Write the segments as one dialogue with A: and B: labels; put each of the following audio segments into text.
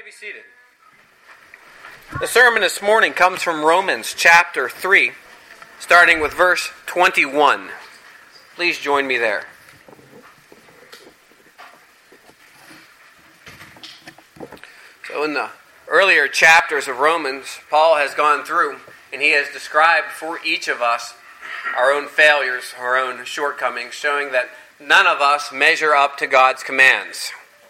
A: be seated. The sermon this morning comes from Romans chapter 3, starting with verse 21. Please join me there. So in the earlier chapters of Romans, Paul has gone through and he has described for each of us our own failures, our own shortcomings, showing that none of us measure up to God's commands.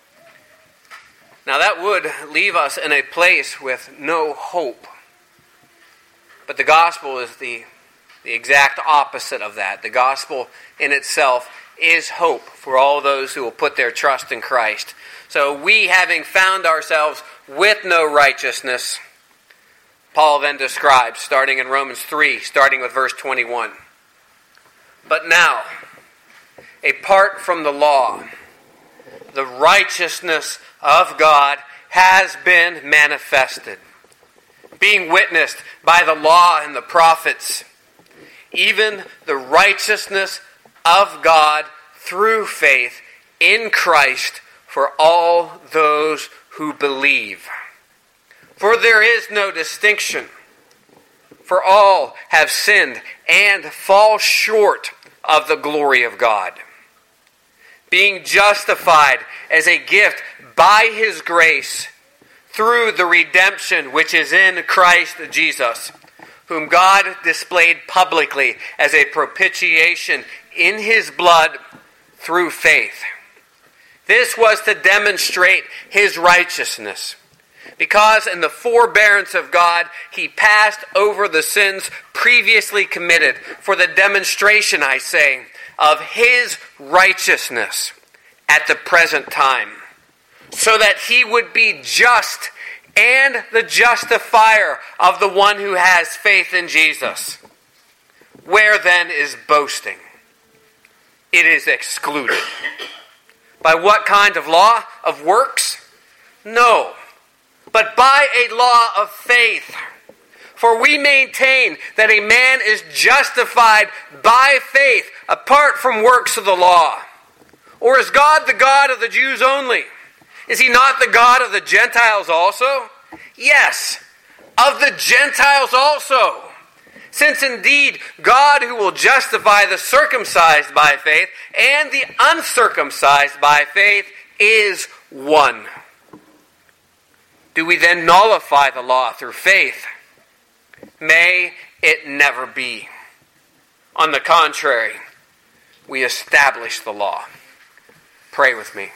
A: Now that would leave us in a place with no hope. But the gospel is the exact opposite of that. The gospel in itself is hope for all those who will put their trust in Christ. So we, having found ourselves with no righteousness, Paul then describes, starting in Romans 3, starting with verse 21. But now, apart from the law, the righteousness of God has been manifested, being witnessed by the law and the prophets, even the righteousness of God through faith in Christ for all those who believe. For there is no distinction, for all have sinned and fall short of the glory of God, being justified as a gift by His grace through the redemption which is in Christ Jesus, whom God displayed publicly as a propitiation in His blood through faith. This was to demonstrate His righteousness, because in the forbearance of God, He passed over the sins previously committed for the demonstration, I say, of His righteousness at the present time, so that He would be just and the justifier of the one who has faith in Jesus. Where then is boasting? It is excluded. By what kind of law? Of works? No, but by a law of faith. For we maintain that a man is justified by faith apart from works of the law. Or is God the God of the Jews only? Is He not the God of the Gentiles also? Yes, of the Gentiles also. Since indeed God, who will justify the circumcised by faith and the uncircumcised by faith, is one. Do we then nullify the law through faith? May it never be. On the contrary, we establish the law. Pray with me.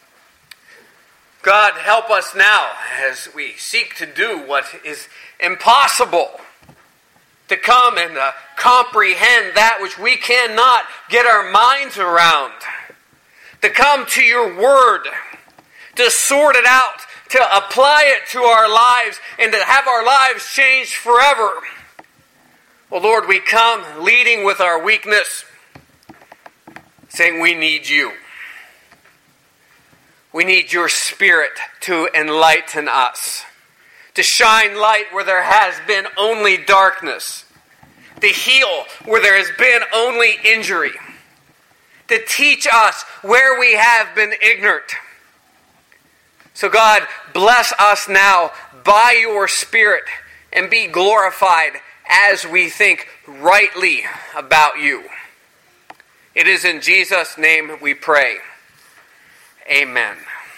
A: God, help us now as we seek to do what is impossible, to come and comprehend that which we cannot get our minds around, to come to your word, to sort it out, to apply it to our lives, and to have our lives changed forever. Well, Lord, we come leading with our weakness, saying we need you. We need your Spirit to enlighten us, to shine light where there has been only darkness, to heal where there has been only injury, to teach us where we have been ignorant. So God, bless us now by your Spirit and be glorified as we think rightly about you. It is in Jesus' name we pray. Amen.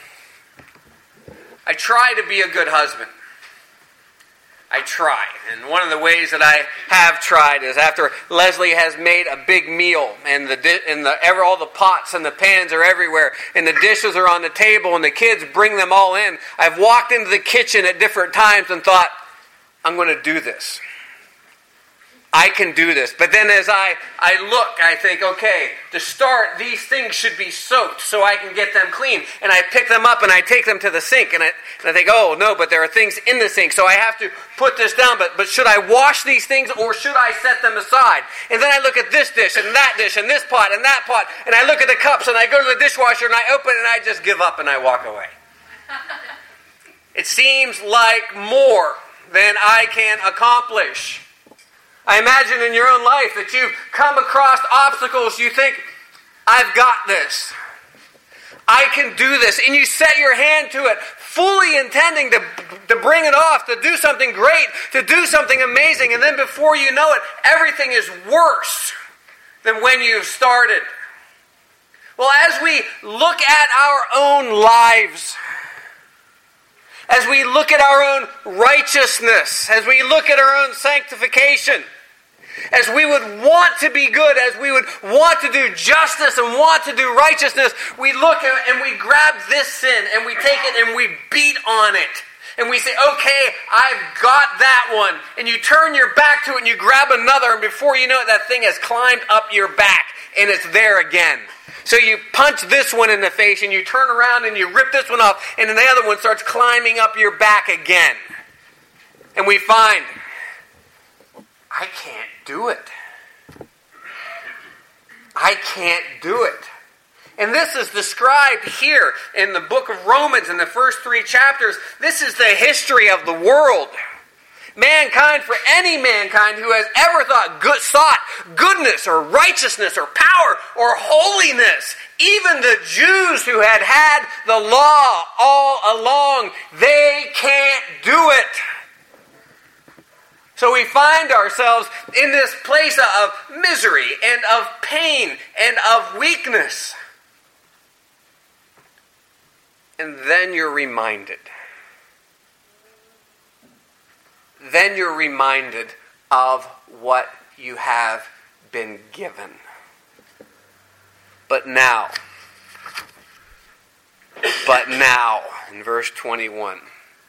A: I try to be a good husband. I try. And one of the ways that I have tried is after Leslie has made a big meal and all the pots and the pans are everywhere and the dishes are on the table and the kids bring them all in, I've walked into the kitchen at different times and thought, I'm going to do this. I can do this. But then as I look, I think, okay, to start, these things should be soaked so I can get them clean. And I pick them up and I take them to the sink. And I think, oh, no, but there are things in the sink. So I have to put this down. But should I wash these things or should I set them aside? And then I look at this dish and that dish and this pot and that pot. And I look at the cups and I go to the dishwasher and I open it and I just give up and I walk away. It seems like more than I can accomplish. I imagine in your own life that you've come across obstacles. You think, I've got this. I can do this. And you set your hand to it, fully intending to bring it off, to do something great, to do something amazing. And then before you know it, everything is worse than when you started. Well, as we look at our own lives, as we look at our own righteousness, as we look at our own sanctification, as we would want to be good, as we would want to do justice and want to do righteousness, we look and we grab this sin and we take it and we beat on it. And we say, okay, I've got that one. And you turn your back to it and you grab another, and before you know it, that thing has climbed up your back and it's there again. So you punch this one in the face and you turn around and you rip this one off, and then the other one starts climbing up your back again. And we find, I can't do it. I can't do it. And this is described here in the book of Romans in the first 3 chapters. This is the history of the world. Mankind, for any mankind who has ever sought goodness or righteousness or power or holiness, even the Jews who had the law all along, they can't do it. So we find ourselves in this place of misery and of pain and of weakness. And then you're reminded. Then you're reminded of what you have been given. But now, in verse 21,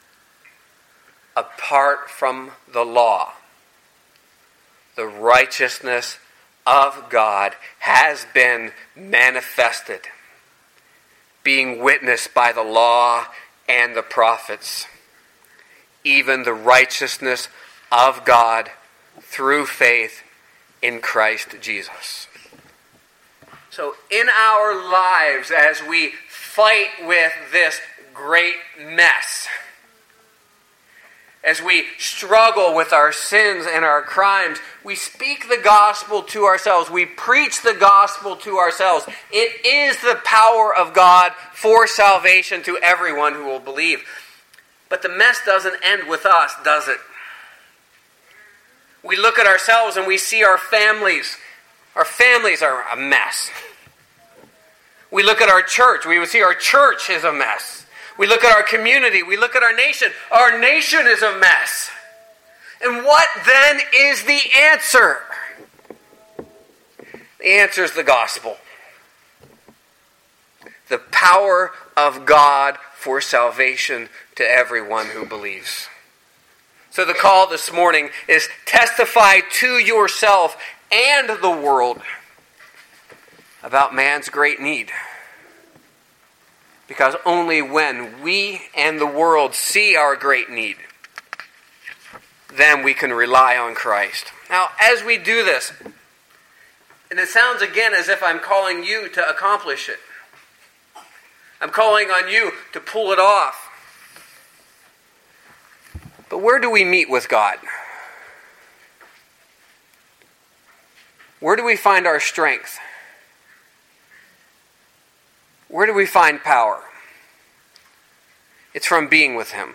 A: apart from the law, the righteousness of God has been manifested, being witnessed by the law and the prophets, even the righteousness of God through faith in Christ Jesus. So in our lives, as we fight with this great mess, as we struggle with our sins and our crimes, we speak the gospel to ourselves. We preach the gospel to ourselves. It is the power of God for salvation to everyone who will believe. But the mess doesn't end with us, does it? We look at ourselves and we see our families. Our families are a mess. We look at our church. We would see our church is a mess. We look at our community. We look at our nation. Our nation is a mess. And what then is the answer? The answer is the gospel. The power of God for salvation to everyone who believes. So the call this morning is testify to yourself and the world about man's great need. Because only when we and the world see our great need, then we can rely on Christ. Now, as we do this, and it sounds again as if I'm calling you to accomplish it. I'm calling on you to pull it off. But where do we meet with God? Where do we find our strength? Where do we find power? It's from being with Him.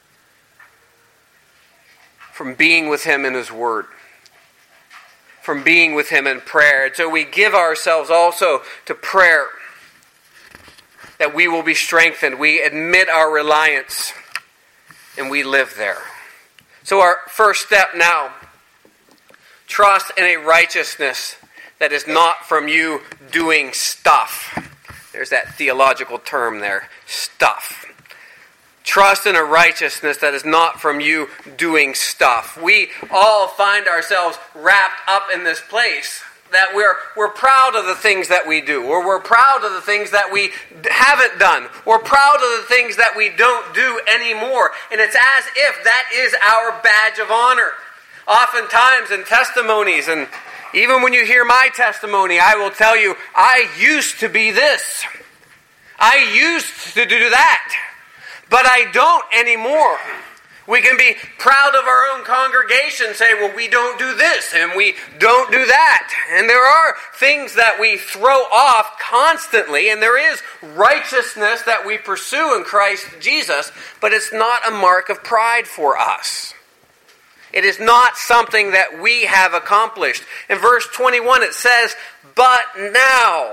A: From being with Him in His Word. From being with Him in prayer. And so we give ourselves also to prayer, that we will be strengthened. We admit our reliance, and we live there. So our first step now, trust in a righteousness that is not from you doing stuff. There's that theological term there, stuff. Trust in a righteousness that is not from you doing stuff. We all find ourselves wrapped up in this place that we're proud of the things that we do, or we're proud of the things that we haven't done. We're proud of the things that we don't do anymore. And it's as if that is our badge of honor. Oftentimes in testimonies, and even when you hear my testimony, I will tell you, I used to be this. I used to do that. But I don't anymore. We can be proud of our own congregation, say, well, we don't do this and we don't do that. And there are things that we throw off constantly, and there is righteousness that we pursue in Christ Jesus, but it's not a mark of pride for us. It is not something that we have accomplished. In verse 21 it says, but now,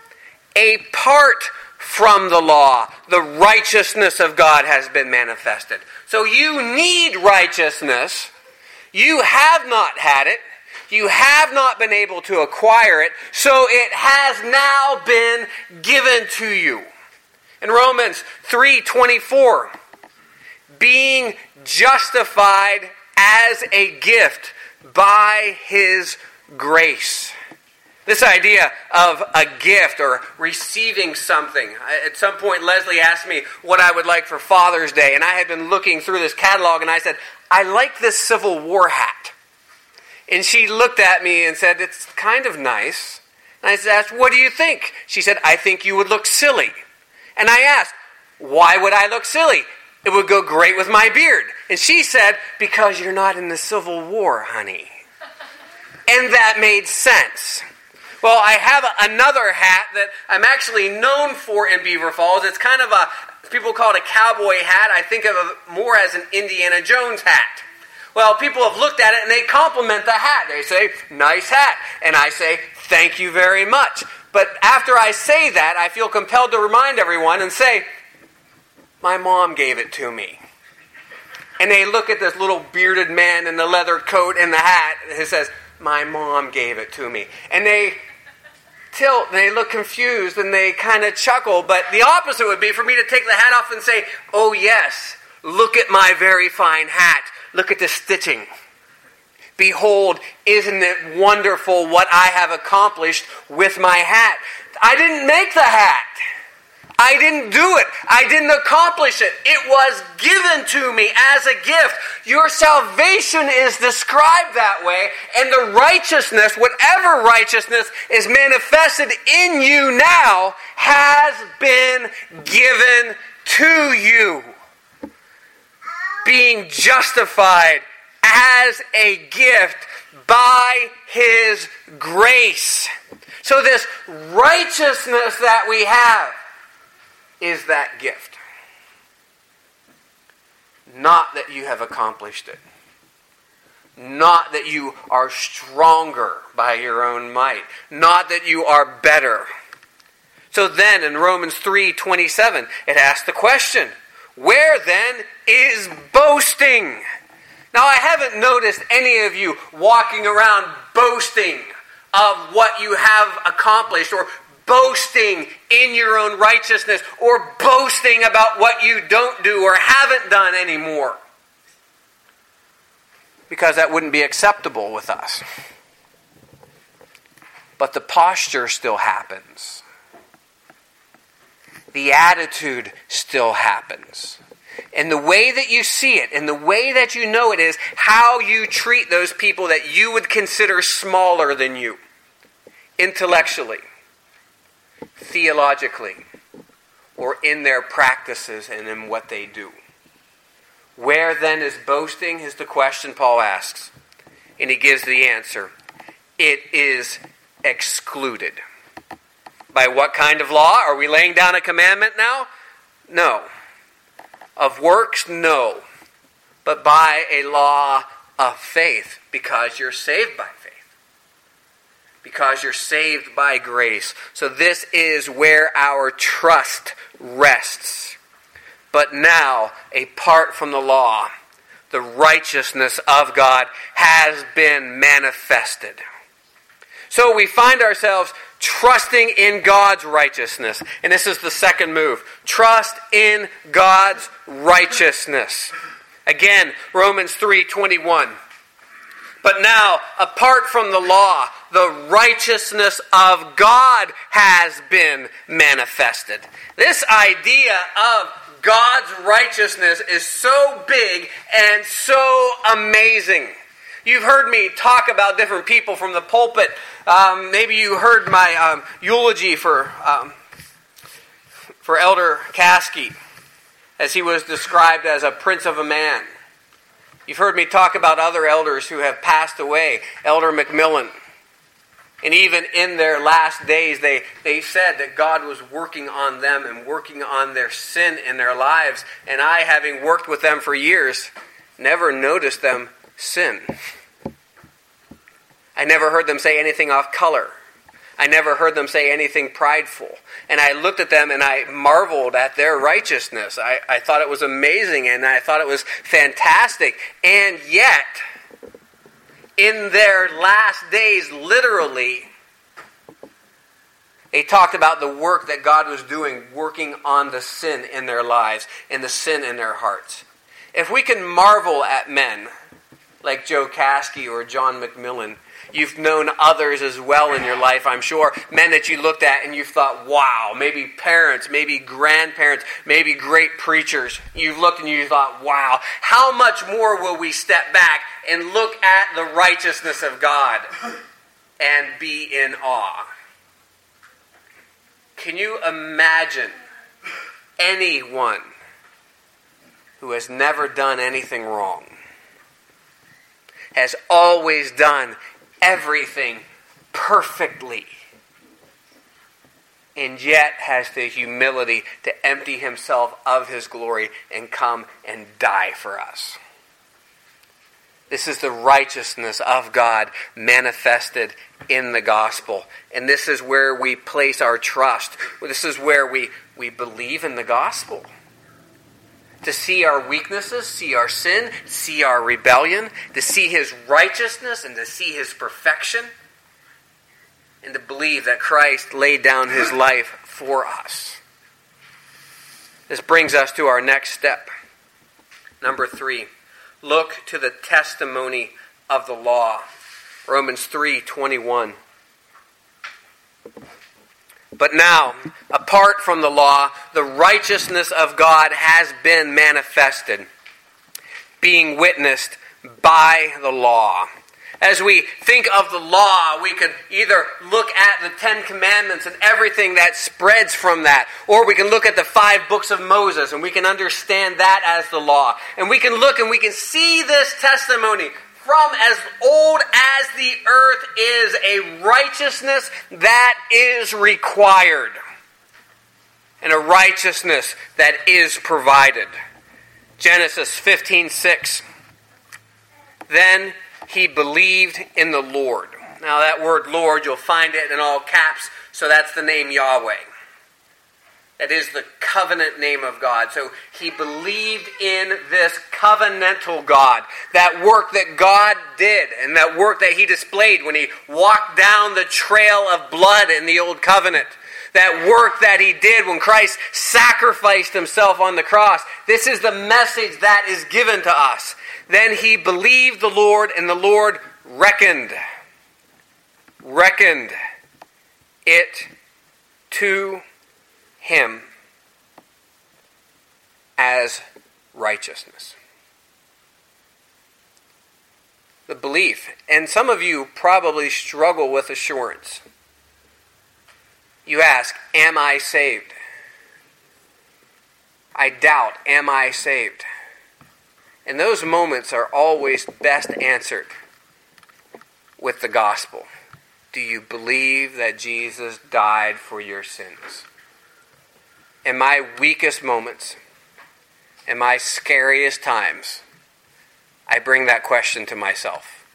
A: apart from the law, the righteousness of God has been manifested. So you need righteousness. You have not had it. You have not been able to acquire it. So it has now been given to you. In Romans 3:24, being justified as a gift by His grace. This idea of a gift or receiving something. At some point, Leslie asked me what I would like for Father's Day, and I had been looking through this catalog, and I said, I like this Civil War hat. And she looked at me and said, it's kind of nice. And I asked, what do you think? She said, I think you would look silly. And I asked, why would I look silly? It would go great with my beard. And she said, because you're not in the Civil War, honey. And that made sense. Well, I have another hat that I'm actually known for in Beaver Falls. It's kind of people call it a cowboy hat. I think of it more as an Indiana Jones hat. Well, people have looked at it and they compliment the hat. They say, nice hat. And I say, thank you very much. But after I say that, I feel compelled to remind everyone and say, my mom gave it to me. And they look at this little bearded man in the leather coat and the hat, and it says, my mom gave it to me. And they tilt, and they look confused, and they kind of chuckle, but the opposite would be for me to take the hat off and say, oh yes, look at my very fine hat. Look at the stitching. Behold, isn't it wonderful what I have accomplished with my hat? I didn't make the hat. I didn't do it. I didn't accomplish it. It was given to me as a gift. Your salvation is described that way, and the righteousness, whatever righteousness is manifested in you now, has been given to you. Being justified as a gift by His grace. So this righteousness that we have is that gift. Not that you have accomplished it. Not that you are stronger by your own might. Not that you are better. So then in Romans 3:27, it asks the question, where then is boasting? Now I haven't noticed any of you walking around boasting of what you have accomplished, or boasting in your own righteousness, or boasting about what you don't do or haven't done anymore. Because that wouldn't be acceptable with us. But the posture still happens. The attitude still happens. And the way that you see it, and the way that you know it, is how you treat those people that you would consider smaller than you. Intellectually, theologically, or in their practices and in what they do. Where then is boasting is the question Paul asks. And he gives the answer. It is excluded. By what kind of law? Are we laying down a commandment now? No. Of works? No. But by a law of faith, because you're saved by faith. Because you're saved by grace. So this is where our trust rests. But now, apart from the law, the righteousness of God has been manifested. So we find ourselves trusting in God's righteousness. And this is the second move. Trust in God's righteousness. Again, Romans 3:21. But now, apart from the law, the righteousness of God has been manifested. This idea of God's righteousness is so big and so amazing. You've heard me talk about different people from the pulpit. Maybe you heard my eulogy for Elder Caskey, as he was described as a prince of a man. You've heard me talk about other elders who have passed away. Elder McMillan. And even in their last days, they said that God was working on them and working on their sin in their lives. And I, having worked with them for years, never noticed them sin. I never heard them say anything off color. I never heard them say anything prideful. And I looked at them and I marveled at their righteousness. I thought it was amazing and I thought it was fantastic. And yet, in their last days, literally, they talked about the work that God was doing, working on the sin in their lives and the sin in their hearts. If we can marvel at men like Joe Caskey or John McMillan, you've known others as well in your life, I'm sure. Men that you looked at and you thought, wow, maybe parents, maybe grandparents, maybe great preachers. You've looked and you thought, wow, how much more will we step back and look at the righteousness of God and be in awe? Can you imagine anyone who has never done anything wrong, has always done everything perfectly, and yet has the humility to empty himself of his glory and come and die for us? This is the righteousness of God manifested in the gospel. And this is where we place our trust. This is where we believe in the gospel. To see our weaknesses, see our sin, see our rebellion, to see his righteousness and to see his perfection, and to believe that Christ laid down his life for us. This brings us to our next step. Number 3, look to the testimony of the law. Romans 3:21. But now, apart from the law, the righteousness of God has been manifested, being witnessed by the law. As we think of the law, we can either look at the 10 Commandments and everything that spreads from that, or we can look at the 5 books of Moses and we can understand that as the law. And we can look and we can see this testimony from as old as the earth is, a righteousness that is required and a righteousness that is provided. Genesis 15:6. Then he believed in the Lord. Now that word Lord, you'll find it in all caps, so that's the name Yahweh. That is the covenant name of God. So he believed in this covenantal God. That work that God did and that work that he displayed when he walked down the trail of blood in the old covenant. That work that he did when Christ sacrificed himself on the cross. This is the message that is given to us. Then he believed the Lord, and the Lord reckoned it to him as righteousness. The belief. And some of you probably struggle with assurance. You ask, am I saved? I doubt, am I saved? And those moments are always best answered with the gospel. Do you believe that Jesus died for your sins? In my weakest moments, in my scariest times, I bring that question to myself.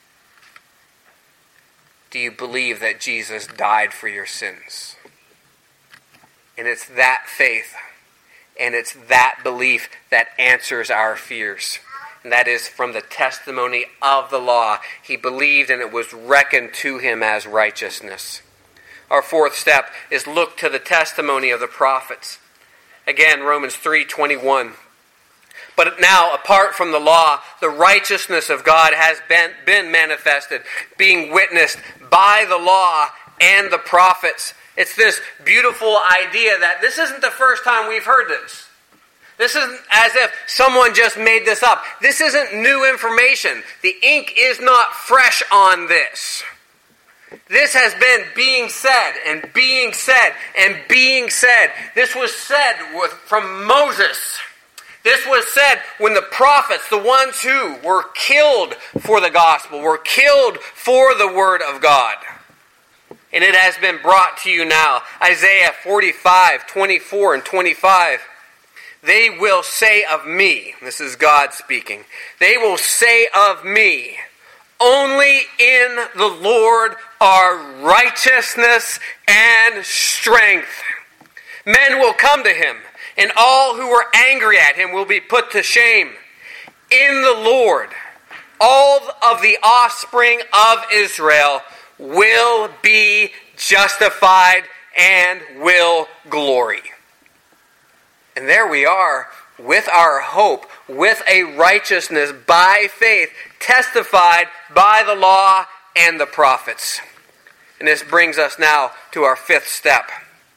A: Do you believe that Jesus died for your sins? And it's that faith and it's that belief that answers our fears. And that is from the testimony of the law. He believed and it was reckoned to him as righteousness. Our 4th step is look to the testimony of the prophets. Again, Romans 3:21. But now, apart from the law, the righteousness of God has been manifested, being witnessed by the law and the prophets. It's this beautiful idea that this isn't the first time we've heard this. This isn't as if someone just made this up. This isn't new information. The ink is not fresh on this. This has been being said and being said and being said. This was said from Moses. This was said when the prophets, the ones who were killed for the gospel, were killed for the word of God. And it has been brought to you now. Isaiah 45, 24 and 25. They will say of me, this is God speaking, they will say of me, only in the Lord are righteousness and strength. Men will come to him, and all who were angry at him will be put to shame. In the Lord, all of the offspring of Israel will be justified and will glory. And there we are with our hope, with a righteousness by faith, testified by the law and the prophets. And this brings us now to our fifth step.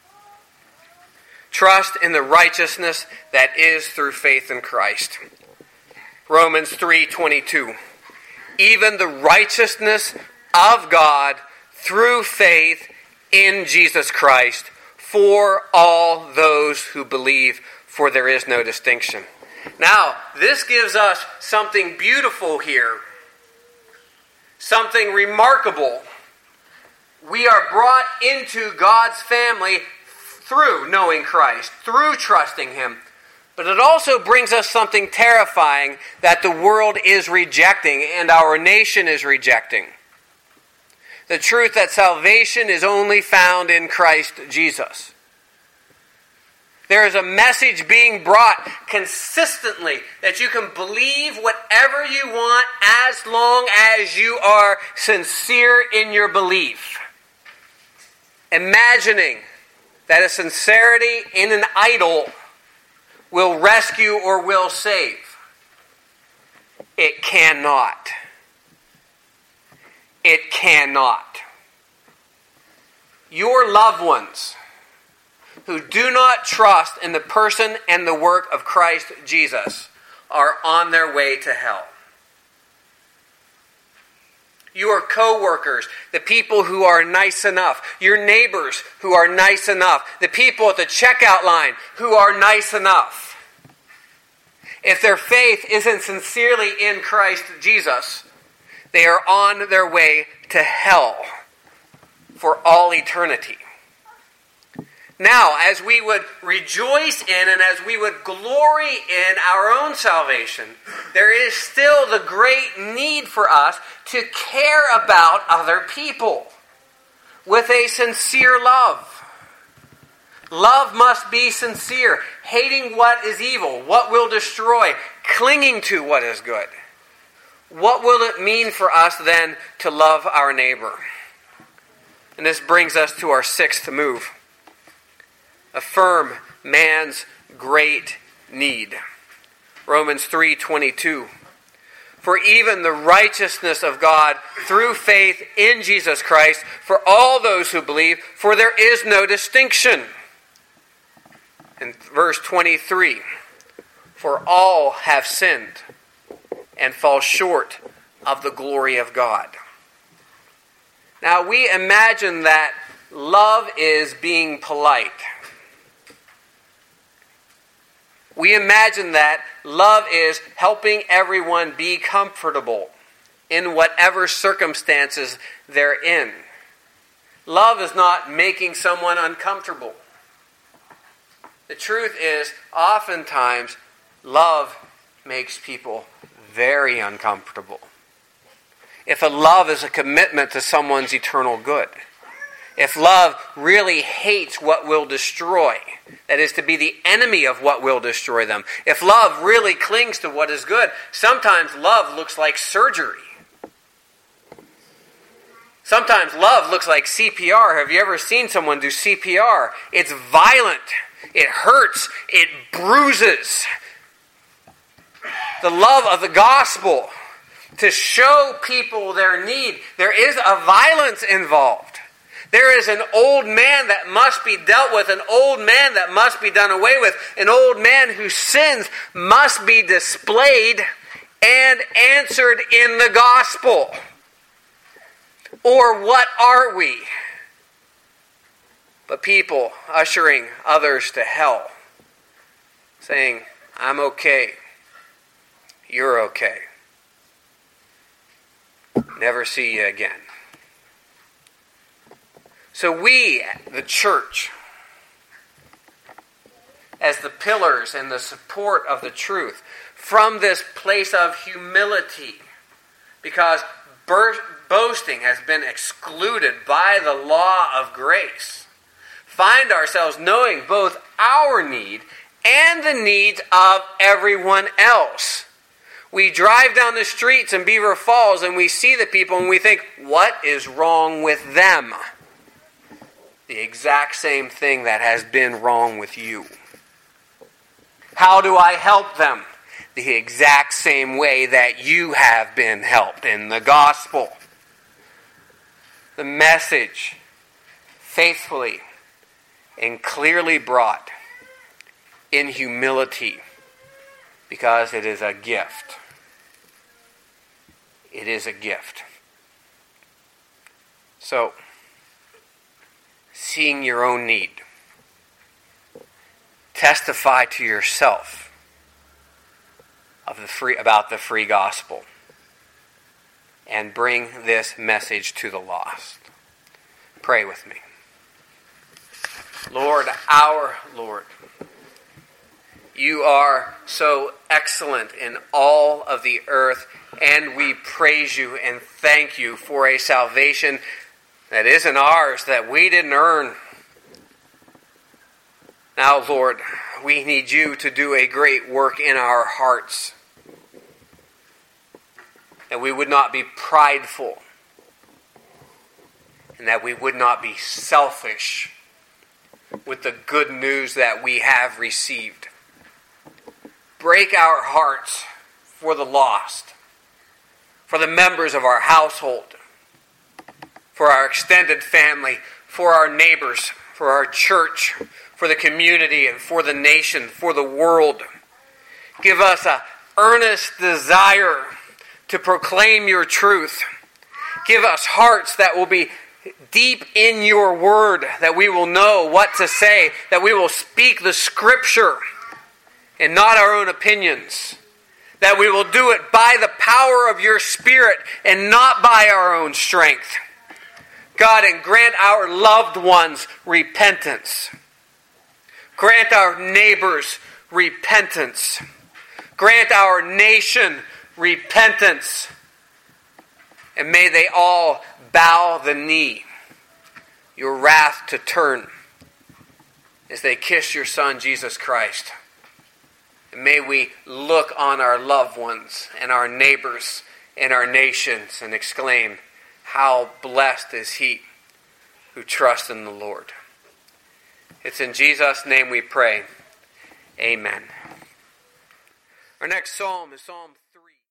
A: Trust in the righteousness that is through faith in Christ. Romans 3:22. Even the righteousness of God through faith in Jesus Christ for all those who believe, for there is no distinction. Now, this gives us something beautiful here, something remarkable. We are brought into God's family through knowing Christ, through trusting him. But it also brings us something terrifying that the world is rejecting and our nation is rejecting. The truth that salvation is only found in Christ Jesus. There is a message being brought consistently that you can believe whatever you want as long as you are sincere in your belief. Imagining that a sincerity in an idol will rescue or will save. It cannot. It cannot. Your loved ones who do not trust in the person and the work of Christ Jesus are on their way to hell. Your co-workers, the people who are nice enough, your neighbors who are nice enough, the people at the checkout line who are nice enough. If their faith isn't sincerely in Christ Jesus, they are on their way to hell for all eternity. Now, as we would rejoice in and as we would glory in our own salvation, there is still the great need for us to care about other people with a sincere love. Love must be sincere, hating what is evil, what will destroy, clinging to what is good. What will it mean for us then to love our neighbor? And this brings us to our sixth move. Affirm man's great need. Romans 3:22. For even the righteousness of God through faith in Jesus Christ for all those who believe, for there is no distinction. And verse 23. For all have sinned and fall short of the glory of God. Now we imagine that love is being polite. We imagine that love is helping everyone be comfortable in whatever circumstances they're in. Love is not making someone uncomfortable. The truth is, oftentimes, love makes people very uncomfortable. If a love is a commitment to someone's eternal good, if love really hates what will destroy, that is to be the enemy of what will destroy them, if love really clings to what is good, sometimes love looks like surgery. Sometimes love looks like CPR. Have you ever seen someone do CPR? It's violent. It hurts. It bruises. The love of the gospel to show people their need. There is a violence involved. There is an old man that must be dealt with, an old man that must be done away with, an old man whose sins must be displayed and answered in the gospel. Or what are we? But people ushering others to hell, saying, I'm okay. You're okay. Never see you again. So we, the church, as the pillars and the support of the truth, from this place of humility, because boasting has been excluded by the law of grace, find ourselves knowing both our need and the needs of everyone else. We drive down the streets in Beaver Falls and we see the people and we think, what is wrong with them? The exact same thing that has been wrong with you. How do I help them? The exact same way that you have been helped in the gospel. The message faithfully and clearly brought in humility, because it is a gift. It is a gift. So, seeing your own need, testify to yourself about the free gospel, and bring this message to the lost. Pray with me. Lord, our Lord, you are so excellent in all of the earth, and we praise you and thank you for a salvation that isn't ours, that we didn't earn. Now, Lord, we need you to do a great work in our hearts, that we would not be prideful, and that we would not be selfish with the good news that we have received. Break our hearts for the lost, for the members of our household, for our extended family, for our neighbors, for our church, for the community, and for the nation, for the world. Give us an earnest desire to proclaim your truth. Give us hearts that will be deep in your word, that we will know what to say, that we will speak the scripture and not our own opinions, that we will do it by the power of your Spirit and not by our own strength. God, and grant our loved ones repentance. Grant our neighbors repentance. Grant our nation repentance. And may they all bow the knee, your wrath to turn, as they kiss your Son, Jesus Christ. And may we look on our loved ones and our neighbors and our nations and exclaim, how blessed is he who trusts in the Lord. It's in Jesus' name we pray. Amen. Our next psalm is Psalm 3.